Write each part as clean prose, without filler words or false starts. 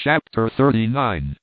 Chapter 39.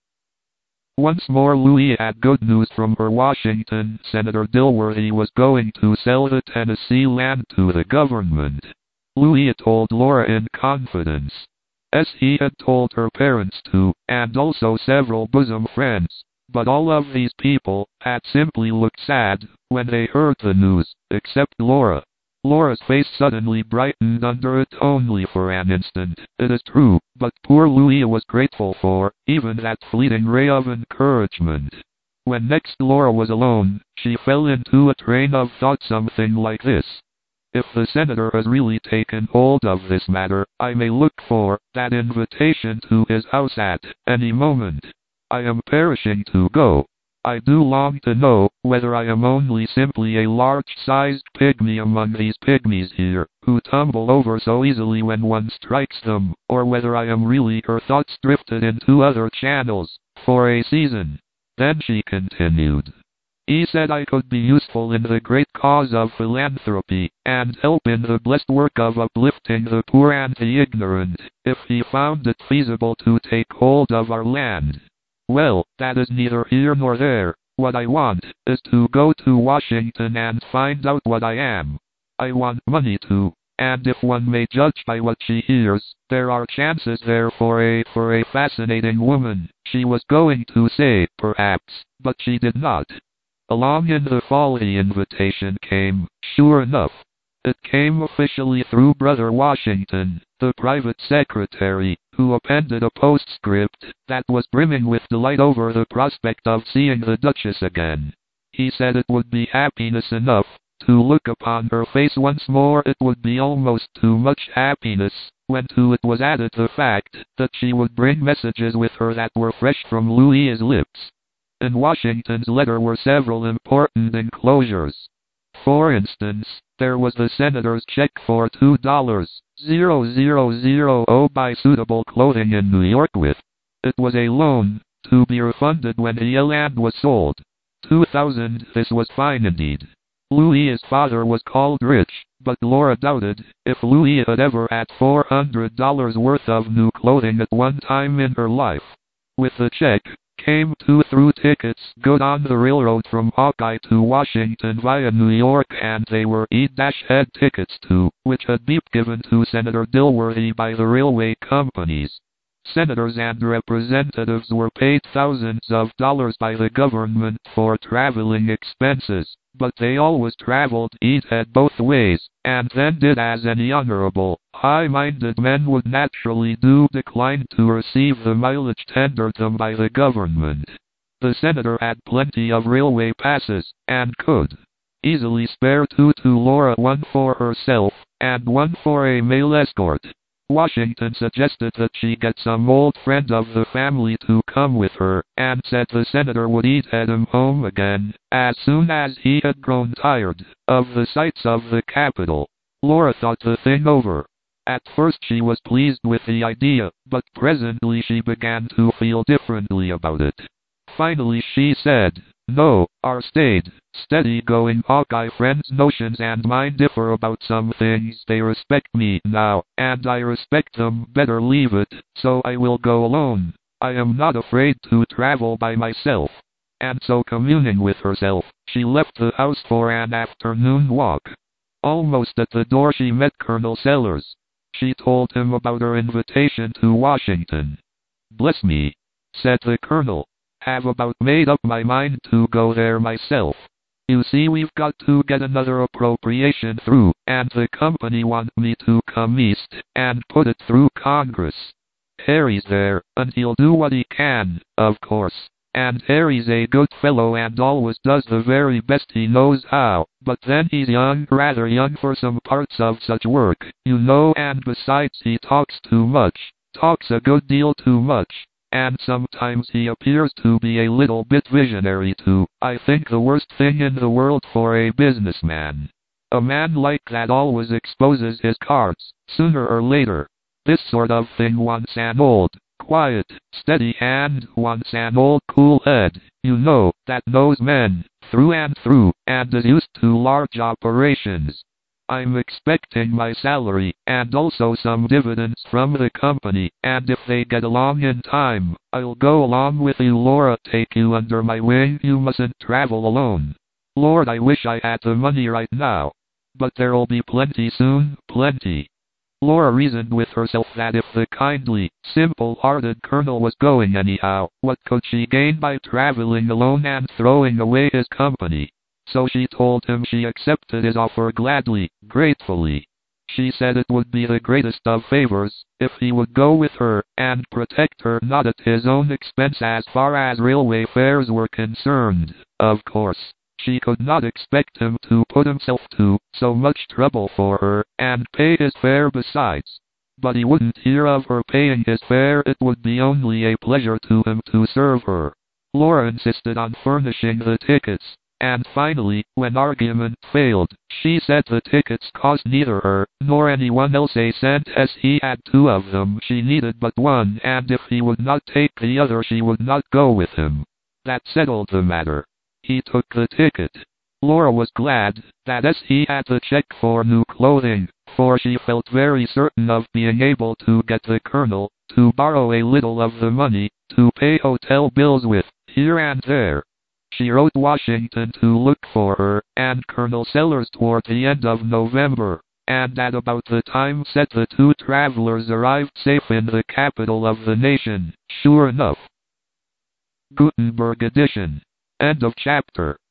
Once more Louis had good news from her. Washington Senator Dilworthy was going to sell the Tennessee land to the government. Louis told Laura in confidence, as he had told her parents too, and also several bosom friends. But all of these people had simply looked sad when they heard the news, except Laura. Laura's face suddenly brightened under it only for an instant, it is true, but poor Louis was grateful for even that fleeting ray of encouragement. When next Laura was alone, she fell into a train of thought something like this. If the senator has really taken hold of this matter, I may look for that invitation to his house at any moment. I am perishing to go. I do long to know whether I am only simply a large-sized pygmy among these pygmies here, who tumble over so easily when one strikes them, or whether I am really. Her thoughts drifted into other channels, for a season. Then she continued. He said I could be useful in the great cause of philanthropy, and help in the blessed work of uplifting the poor and the ignorant, if he found it feasible to take hold of our land. Well, that is neither here nor there. What I want is to go to Washington and find out what I am. I want money too, and if one may judge by what she hears, there are chances there for a fascinating woman, she was going to say, perhaps, but she did not. Along in the fall the invitation came, sure enough. It came officially through Brother Washington, the private secretary, who appended a postscript that was brimming with delight over the prospect of seeing the Duchess again. He said it would be happiness enough to look upon her face once more. It would be almost too much happiness, when to it was added the fact that she would bring messages with her that were fresh from Louis's lips. In Washington's letter were several important enclosures. For instance, there was the senator's check for $2,000 to buy suitable clothing in New York with. It was a loan, to be refunded when the land was sold. $2,000, this was fine indeed. Louis's father was called rich, but Laura doubted if Louis had ever had $400 worth of new clothing at one time in her life. With the check came 2 through tickets good on the railroad from Hawkeye to Washington via New York, and they were E-head tickets too, which had been given to Senator Dilworthy by the railway companies. Senators and representatives were paid thousands of dollars by the government for traveling expenses, but they always traveled E-head both ways, and then did as any honorable, high-minded men would naturally do, decline to receive the mileage tendered them by the government. The senator had plenty of railway passes, and could easily spare 2 to Laura, 1 for herself, and 1 for a male escort. Washington suggested that she get some old friend of the family to come with her, and said the senator would head him home again, as soon as he had grown tired of the sights of the capital. Laura thought the thing over. At first she was pleased with the idea, but presently she began to feel differently about it. Finally she said, no, our steady-going Hawkeye friends' notions and mine differ about some things. They respect me now, and I respect them. Better leave it, so I will go alone. I am not afraid to travel by myself. And so, communing with herself, she left the house for an afternoon walk. Almost at the door she met Colonel Sellers. She told him about her invitation to Washington. Bless me, said the colonel. Have about made up my mind to go there myself. You see, we've got to get another appropriation through, and the company want me to come east and put it through Congress. Harry's there, and he'll do what he can, of course. And Harry's a good fellow and always does the very best he knows how, but then he's young, rather young for some parts of such work, you know, and besides he talks too much, talks a good deal too much. And sometimes he appears to be a little bit visionary too. I think the worst thing in the world for a businessman. A man like that always exposes his cards, sooner or later. This sort of thing wants an old, quiet, steady hand, wants an old cool head, you know, that knows men, through and through, and is used to large operations. I'm expecting my salary, and also some dividends from the company, and if they get along in time, I'll go along with you. Laura, take you under my wing. You mustn't travel alone. Lord, I wish I had the money right now. But there'll be plenty soon, plenty. Laura reasoned with herself that if the kindly, simple-hearted Colonel was going anyhow, what could she gain by traveling alone and throwing away his company? So she told him she accepted his offer gladly, gratefully. She said it would be the greatest of favors if he would go with her, and protect her, not at his own expense as far as railway fares were concerned, of course. She could not expect him to put himself to so much trouble for her, and pay his fare besides. But he wouldn't hear of her paying his fare. It would be only a pleasure to him to serve her. Laura insisted on furnishing the tickets, and finally, when argument failed, she said the tickets cost neither her nor anyone else a cent, as he had two of them. She needed but one, and if he would not take the other she would not go with him. That settled the matter. He took the ticket. Laura was glad that as he had the check for new clothing, for she felt very certain of being able to get the Colonel to borrow a little of the money to pay hotel bills with, here and there. She wrote Washington to look for her, and Colonel Sellers toward the end of November, and at about the time set the two travelers arrived safe in the capital of the nation, sure enough. Gutenberg edition. End of chapter.